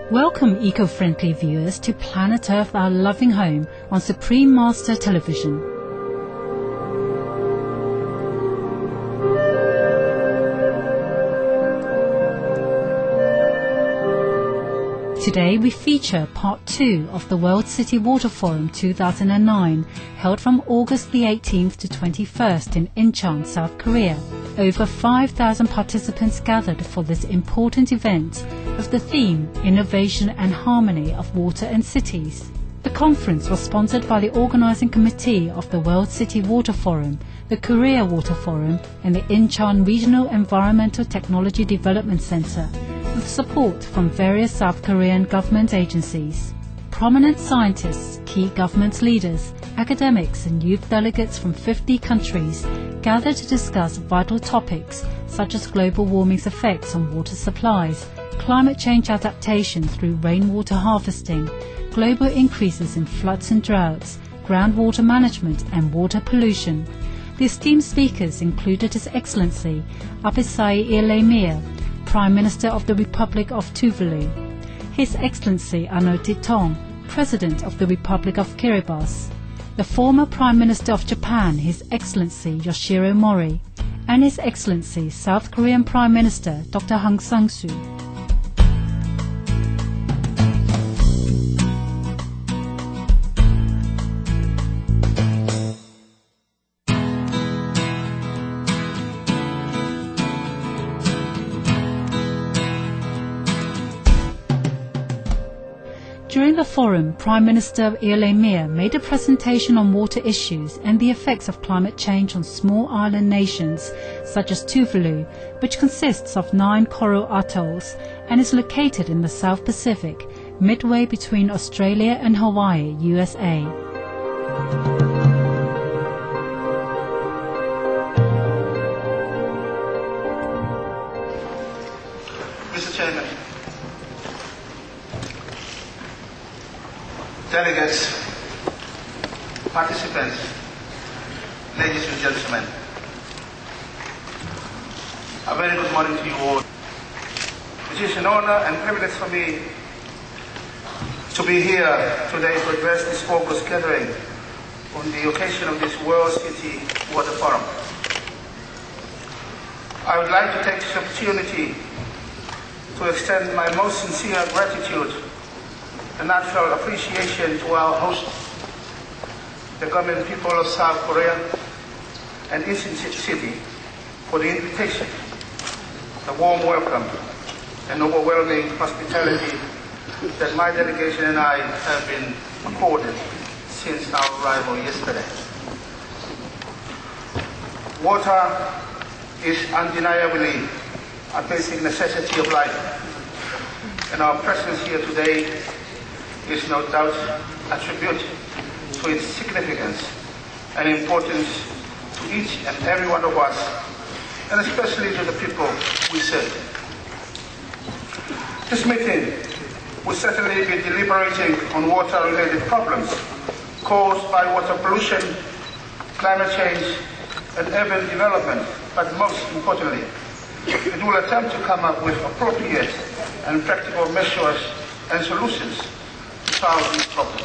Welcome eco-friendly viewers to Planet Earth, our loving home on Supreme Master Television. Today we feature part 2 of the World City Water Forum 2009, held from August the 18th to 21st in Incheon, South Korea. Over 5,000 participants gathered for this important event of the theme Innovation and Harmony of Water and Cities. The conference was sponsored by the organizing committee of the World City Water Forum, the Korea Water Forum and the Incheon Regional Environmental Technology Development Center, with support from various South Korean government agencies. Prominent scientists, key government leaders, academics and youth delegates from 50 countries gathered to discuss vital topics such as global warming's effects on water supplies, climate change adaptation through rainwater harvesting, global increases in floods and droughts, groundwater management and water pollution. The esteemed speakers included His Excellency Apisai Ilemia, Prime Minister of the Republic of Tuvalu, His Excellency Anote Tong, President of the Republic of Kiribati, the former Prime Minister of Japan, His Excellency Yoshiro Mori, and His Excellency South Korean Prime Minister Dr. Aung San Suu Kyi. During the forum, Prime Minister Ilemia made a presentation on water issues and the effects of climate change on small island nations such as Tuvalu, which consists of 9 coral atolls and is located in the South Pacific, midway between Australia and Hawaii, USA. Mr. Chairman, delegates, participants, ladies and gentlemen, a very good morning to you all. It is an honor and privilege for me to be here today to address this August gathering on the occasion of this World City Water Forum. I would like to take this opportunity to extend my most sincere gratitude and natural appreciation to our host, the government people of South Korea and Incheon City, for the invitation, the warm welcome, and overwhelming hospitality that my delegation and I have been accorded since our arrival yesterday. Water is undeniably a basic necessity of life, and our presence here today is no doubt a tribute to its significance and importance to each and every one of us, and especially to the people we serve. This meeting will certainly be deliberating on water-related problems caused by water pollution, climate change, and urban development, but most importantly, it will attempt to come up with appropriate and practical measures and solutions to solve these problems.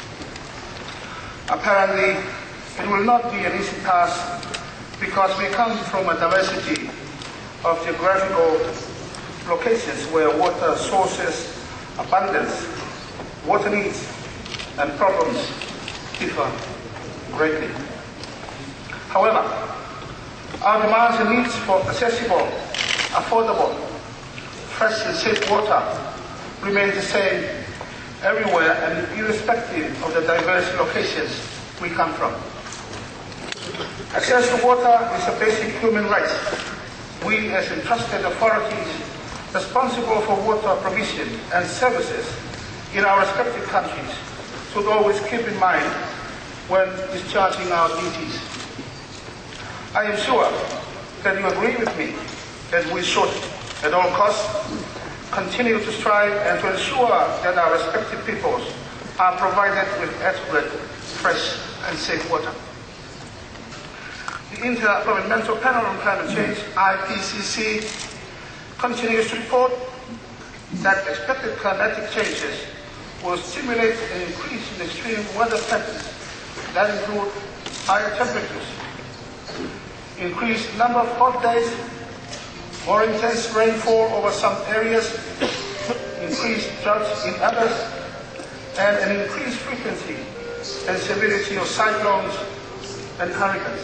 Apparently, it will not be an easy task because we come from a diversity of geographical locations where water sources, abundance, water needs, and problems differ greatly. However, our demands and needs for accessible, affordable, fresh and safe water remain the same everywhere and irrespective of the diverse locations we come from. Access to water is a basic human right. We as entrusted authorities responsible for water provision and services in our respective countries should always keep in mind when discharging our duties. I am sure that you agree with me that we should, at all costs, continue to strive and to ensure that our respective peoples are provided with adequate, fresh and safe water. The Intergovernmental Panel on Climate Change, IPCC, continues to report that expected climatic changes will stimulate an increase in extreme weather patterns that include higher temperatures, increased number of hot days, more intense rainfall over some areas, increased droughts in others, and an increased frequency and severity of cyclones and hurricanes.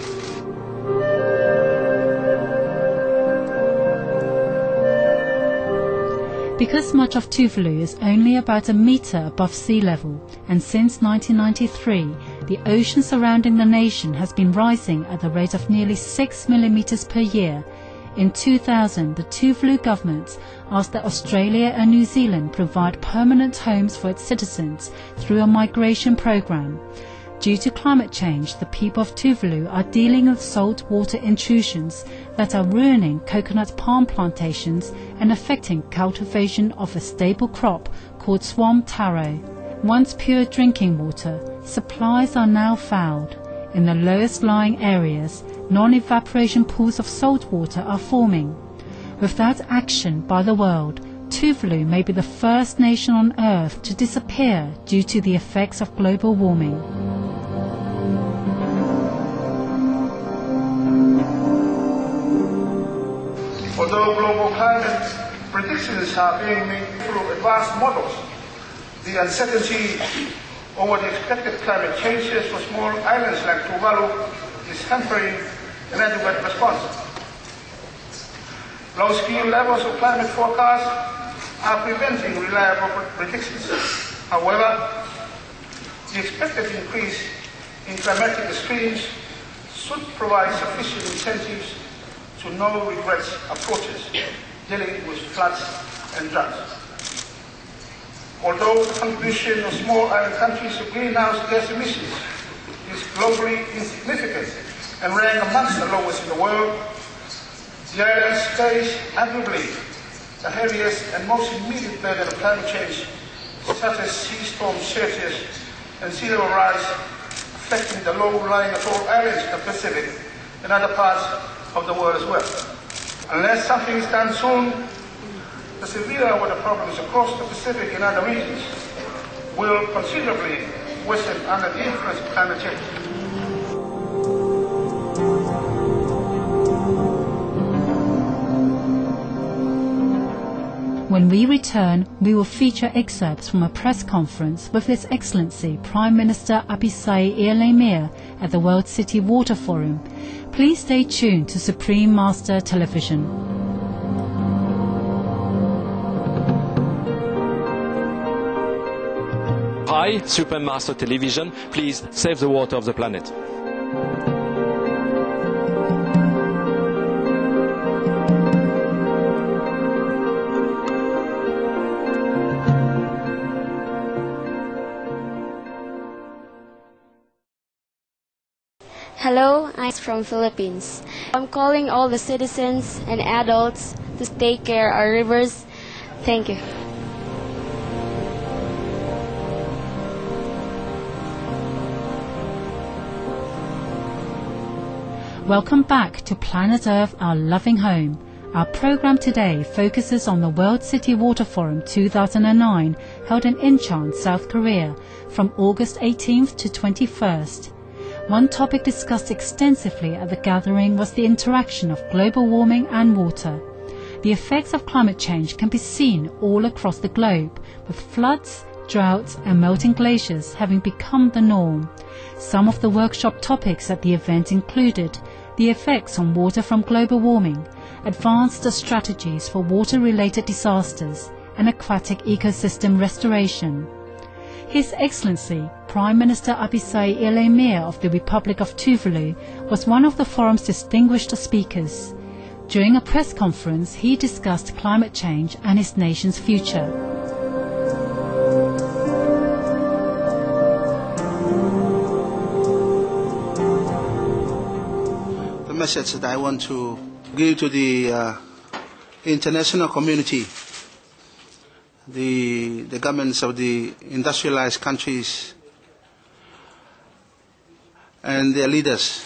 Because much of Tuvalu is only about a metre above sea level, and since 1993, the ocean surrounding the nation has been rising at the rate of nearly 6 millimetres per year. In 2000, the Tuvalu government asked that Australia and New Zealand provide permanent homes for its citizens through a migration program. Due to climate change, the people of Tuvalu are dealing with saltwater intrusions that are ruining coconut palm plantations and affecting cultivation of a staple crop called swamp taro. Once pure drinking water, supplies are now fouled. In the lowest lying areas, non-evaporation pools of salt water are forming. Without action by the world, Tuvalu may be the first nation on Earth to disappear due to the effects of global warming. Although global climate predictions are being made through advanced models, the uncertainty over the expected climate changes for small islands like Tuvalu is hampering an adequate response. Low-scale levels of climate forecasts are preventing reliable predictions. However, the expected increase in climatic extremes should provide sufficient incentives to no-regrets approaches dealing with floods and droughts. Although the contribution of small island countries to greenhouse gas emissions is globally insignificant and rank amongst the lowest in the world, the islands face arguably the heaviest and most immediate burden of climate change, such as sea storm surges and sea level rise, affecting the low-lying atoll islands in the Pacific and other parts of the world as well. Unless something is done soon, the severe weather problems across the Pacific and other regions will considerably worsen under the influence of climate change. When we return, we will feature excerpts from a press conference with His Excellency Prime Minister Abhisai Ierlemia at the World City Water Forum. Please stay tuned to Supreme Master Television. Hi, Supreme Master Television. Please save the water of the planet. Hello, I'm from Philippines. I'm calling all the citizens and adults to take care of our rivers. Thank you. Welcome back to Planet Earth, our loving home. Our program today focuses on the World City Water Forum 2009 held in Incheon, South Korea from August 18th to 21st. One topic discussed extensively at the gathering was the interaction of global warming and water. The effects of climate change can be seen all across the globe, with floods, droughts and melting glaciers having become the norm. Some of the workshop topics at the event included the effects on water from global warming, advanced strategies for water-related disasters, and aquatic ecosystem restoration. His Excellency Prime Minister Abhisai Ierlemia of the Republic of Tuvalu was one of the forum's distinguished speakers. During a press conference, he discussed climate change and his nation's future. The message that I want to give to the international community, the governments of the industrialized countries and their leaders,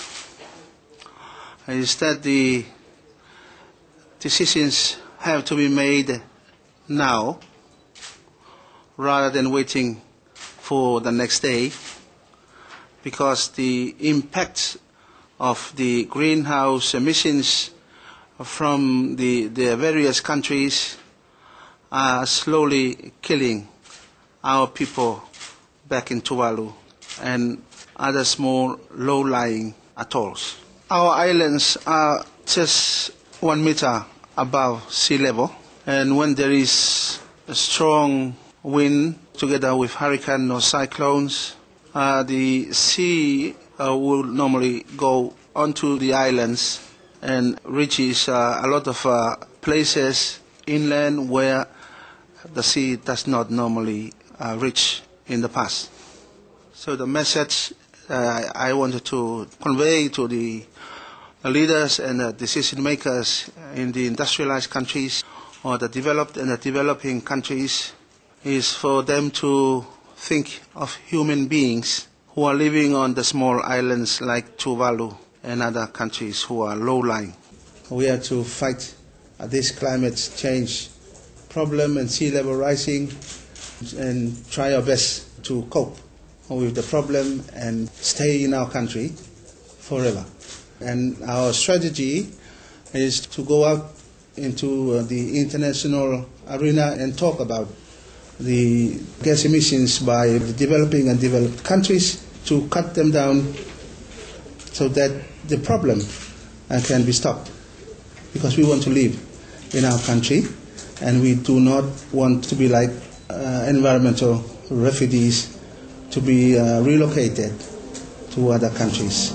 is that the decisions have to be made now rather than waiting for the next day, because the impact of the greenhouse emissions from the various countries are slowly killing our people back in Tuvalu and other small low-lying atolls. Our islands are just 1 meter above sea level, and when there is a strong wind together with hurricane or cyclones, the sea will normally go onto the islands and reaches a lot of places inland where the sea does not normally reach in the past. So the message I wanted to convey to the leaders and the decision makers in the industrialized countries or the developed and the developing countries is for them to think of human beings who are living on the small islands like Tuvalu and other countries who are low-lying. We have to fight this climate change problem and sea level rising and try our best to cope with the problem and stay in our country forever. And our strategy is to go out into the international arena and talk about the gas emissions by the developing and developed countries to cut them down so that the problem can be stopped. Because we want to live in our country and we do not want to be like environmental refugees to be relocated to other countries.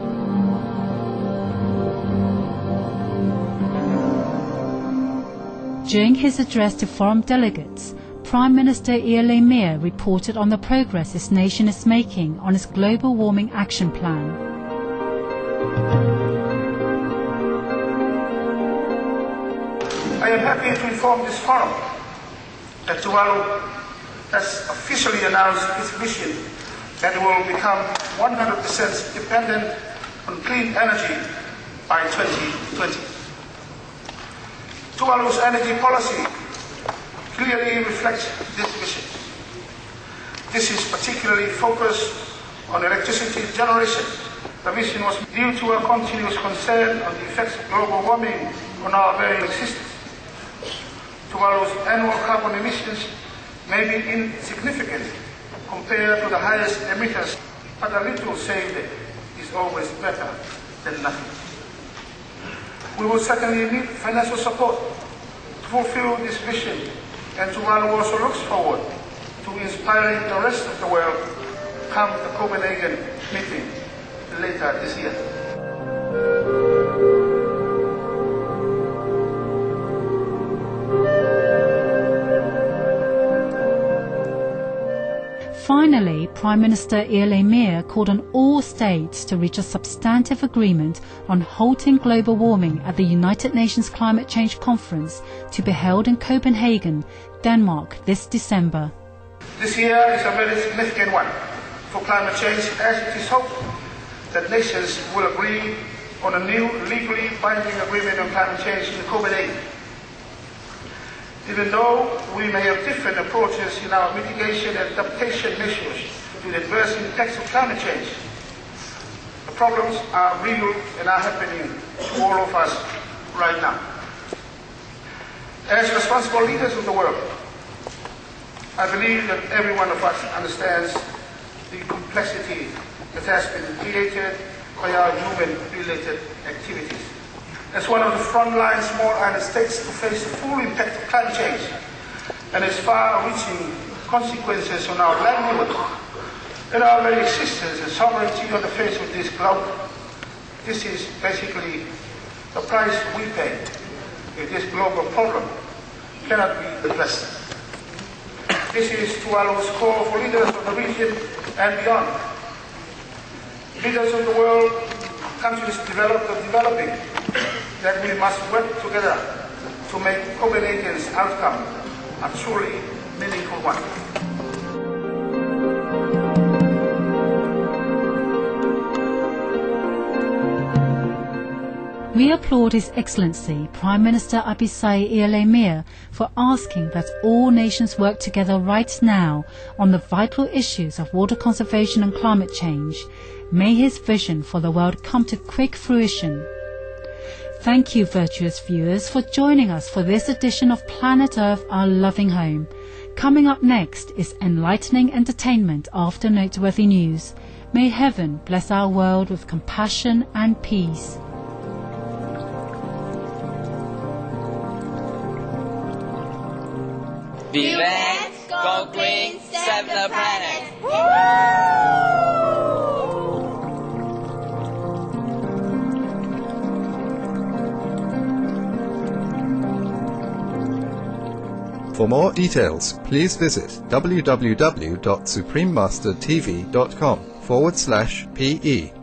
During his address to forum delegates, Prime Minister Iele Mir reported on the progress his nation is making on its global warming action plan. I am happy to inform this forum that Tuvalu has officially announced its mission that it will become 100% dependent on clean energy by 2020. Tuvalu's energy policy clearly reflects this vision. This is particularly focused on electricity generation. The mission was due to a continuous concern on the effects of global warming on our very existence. Tuvalu's annual carbon emissions may be insignificant compared to the highest emitters, but a little saved is always better than nothing. We will certainly need financial support to fulfill this vision, and Tuvalu also looks forward to inspiring the rest of the world come the Copenhagen meeting later this year. Finally, Prime Minister Iele Mir called on all states to reach a substantive agreement on halting global warming at the United Nations Climate Change Conference to be held in Copenhagen, Denmark this December. This year is a very significant one for climate change, as it is hoped that nations will agree on a new legally binding agreement on climate change in Copenhagen. Even though we may have different approaches in our mitigation and adaptation measures to the adverse impacts of climate change, the problems are real and are happening to all of us right now. As responsible leaders of the world, I believe that every one of us understands the complexity that has been created by our human-related activities. As one of the frontline small island states to face the full impact of climate change and its far-reaching consequences on our livelihood and our very existence and sovereignty on the face of this globe, this is basically the price we pay if this global problem cannot be addressed. This is Tuvalu's call for leaders of the region and beyond. Leaders of the world, countries developed or developing, that we must work together to make Copenhagen's outcome a truly meaningful one. We applaud His Excellency Prime Minister Abisai Ielemir for asking that all nations work together right now on the vital issues of water conservation and climate change. May his vision for the world come to quick fruition. Thank you, virtuous viewers, for joining us for this edition of Planet Earth, Our Loving Home. Coming up next is enlightening entertainment after noteworthy news. May heaven bless our world with compassion and peace. Be red, go green, save the planet! For more details, please visit www.suprememastertv.com/PE.